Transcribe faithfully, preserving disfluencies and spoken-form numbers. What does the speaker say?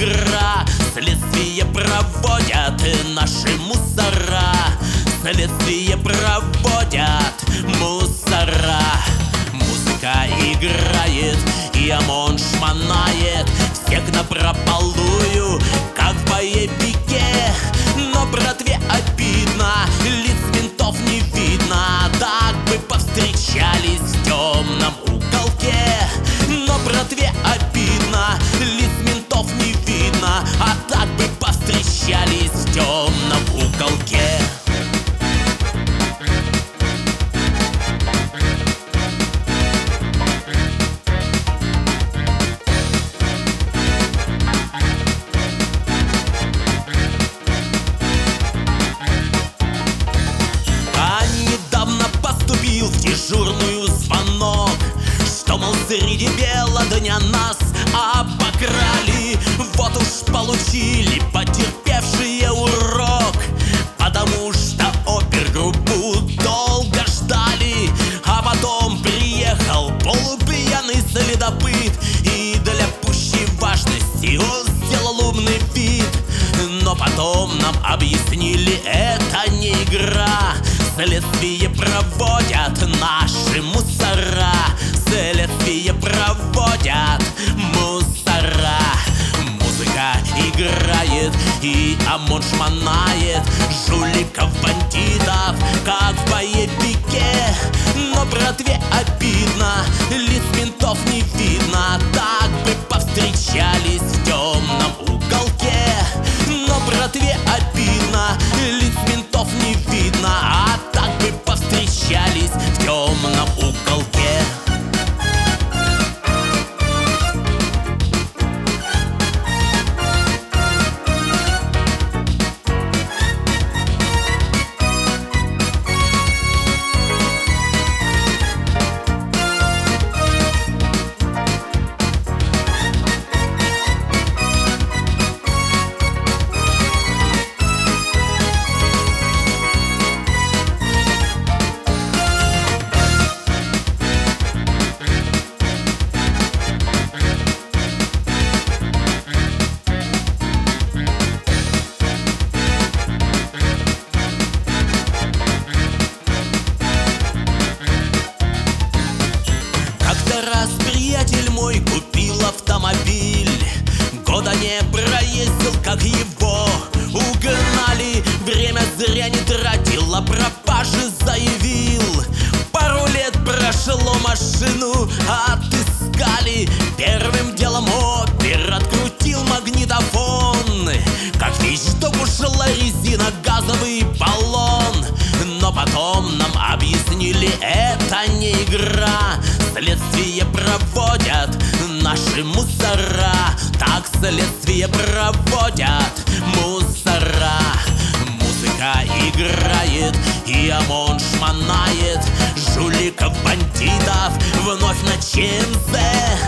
игра. Следствие проводят наши мусора. Следствие проводят мусора. Музыка играет, и ОМОН шмонает всех напропалую, как в боевике. Но братве обидно, лиц ментов не видно. Так бы повстречались в темном уголке. Но братве обидно, лиц ментов не видно. А так бы повстречались в темном уголке. В дежурную звонок, что, мол, среди бела дня нас обокрали. Вот уж получили потерпевшие урок, потому что опергруппу долго ждали. А потом приехал полупьяный следопыт, и для пущей важности он сделал умный вид. Но потом нам объяснили, это не игра. Следствие проводят наши мусора. Следствие проводят мусора. Музыка играет, и ОМОН шмонает жуликов, бандитов, как в боевике. Но братве обидно, лиц ментов не видно. Так бы повстречались в темном уголке. Но братве обидно, лиц ментов не видно. А так бы повстречались в темном уголке. Приятель мой купил автомобиль, года не проездил, как его угнали. Время зря не тратил, о пропаже заявил. Пару лет прошло, машину отыскали. Первым делом опер открутил магнитофон. Как вещь дом ушла резина, газовый баллон. Но потом нам объяснили, это не игра. Следствие проводят наши мусора. Так следствие проводят мусора. Музыка играет, и ОМОН шмонает жуликов, бандитов вновь на ЧМЗ.